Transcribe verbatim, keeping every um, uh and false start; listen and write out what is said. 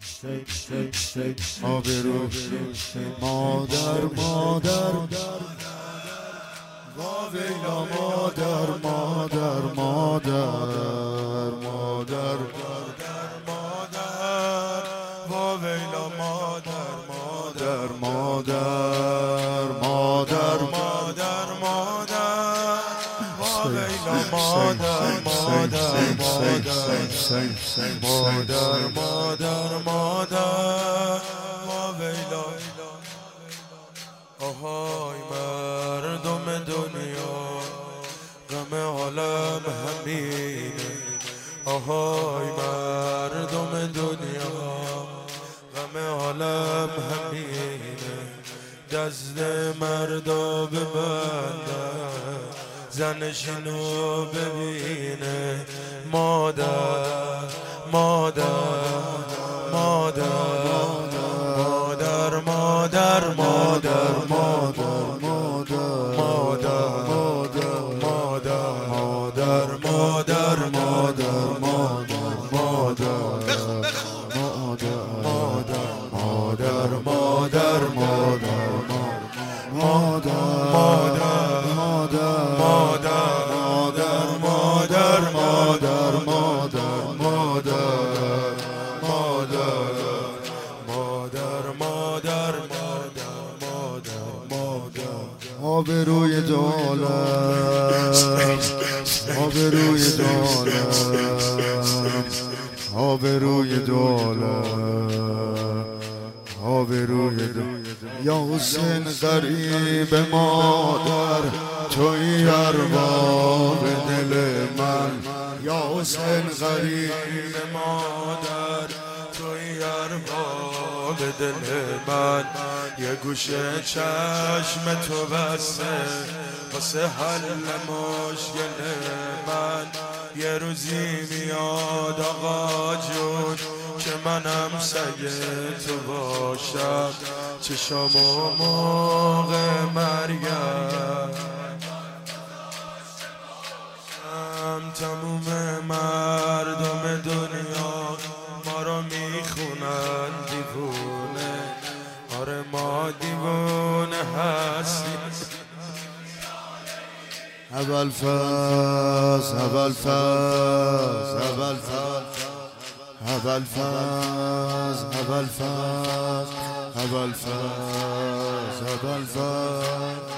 آبرو مادر مادر واویلا مادر مادر مادر مادر مادر واویلا مادر مادر مادر مادر مادر مادر واویلا مادر مادر مادر مادر مادر واویلا. آهای مردم دنیا غم عالم همینه. آهای مردم دنیا غم عالم همینه. دست مردا ببندن زنشینو ببینه. مادر مادر مادر مادر مادر مادر مادر مادر مادر مادر مادر مادر مادر آبروی دولت آبروی دولت آبروی دولت آبروی دولت. یا حسین غریب مادر توی ارباب دل من. یا حسین غریب مادر توی ارباب دل من. یه گوشه چشم تو بسته واسه حل مشکل من. یه روزی میاد آقا جون که منم سگ تو باشم. چشامو موقع مرگم تموم مردم دنیا ما رو میخونن دیوونه. آره ما دیوونه هستیم. اول فاز اول فاز اول فاز اول فاز اول فاز اول فاز اول فاز